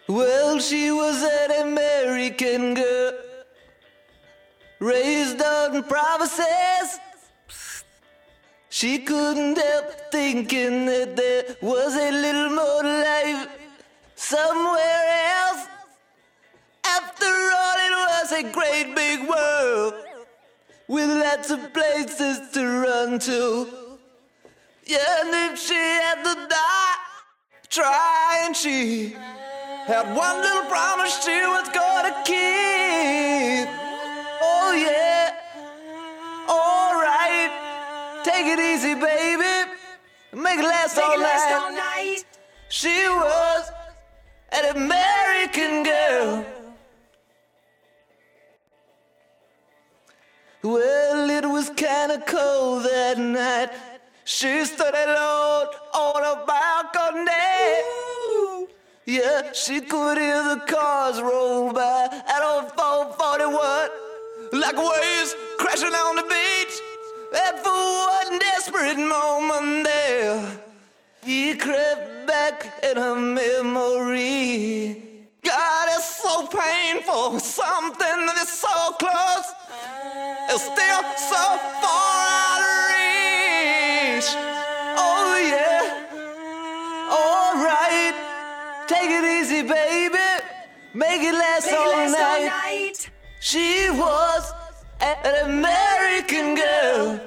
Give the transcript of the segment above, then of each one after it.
Well, she was an American girl, raised on promises. She couldn't help thinking that there was a little more life somewhere else. After all, it was a great big world with lots of places to run to. Yeah, and if she had to die trying, she had one little promise she was gonna keep. Oh yeah, alright, take it easy, baby, make it last all night. She was an American girl. Well, it was kinda cold that night. She stood alone on a balcony. Yeah, she could hear the cars roll by at old 441, like waves crashing on the beach. And for one desperate moment there, he crept back in her memory. God, it's so painful, something that is so close, it's still so far out of reach. Oh yeah, alright, take it easy, baby, make it last all night. She was an American girl.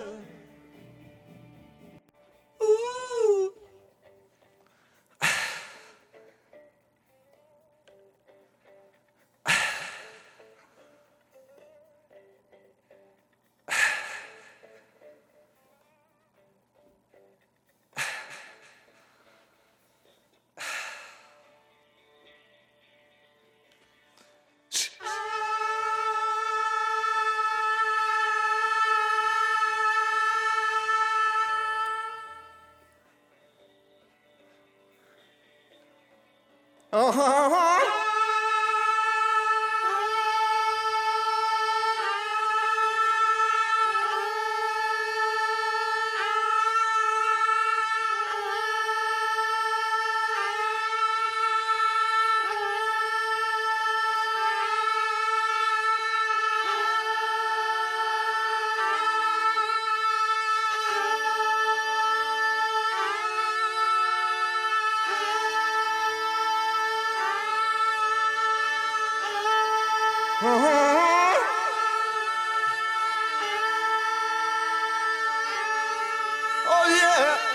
Ooh. Uh-huh. Oh yeah.